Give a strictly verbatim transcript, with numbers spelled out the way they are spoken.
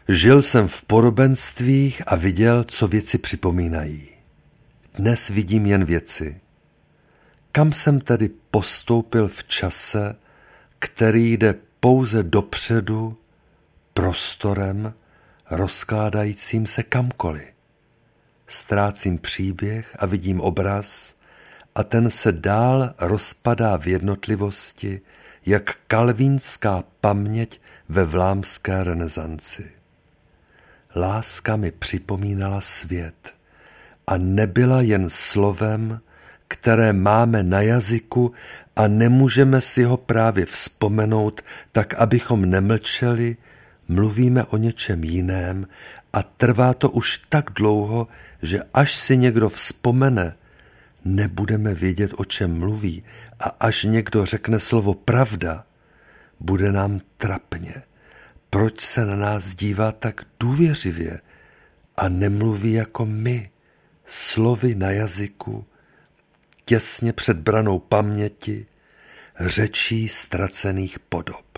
Žil jsem v podobenstvích a viděl, co věci připomínají. Dnes vidím jen věci. Kam jsem tedy postoupil v čase, který jde pouze dopředu, prostorem, rozkládajícím se kamkoliv. Ztrácím příběh a vidím obraz a ten se dál rozpadá v jednotlivosti, jak kalvínská paměť ve vlámské renesanci. Láska mi připomínala svět a nebyla jen slovem, které máme na jazyku a nemůžeme si ho právě vzpomenout, tak abychom nemlčeli, mluvíme o něčem jiném a trvá to už tak dlouho, že až si někdo vzpomene, nebudeme vědět, o čem mluví, a až někdo řekne slovo pravda, bude nám trapně. Proč se na nás dívá tak důvěřivě a nemluví jako my, slovy na jazyku, těsně před branou paměti, řečí ztracených podob?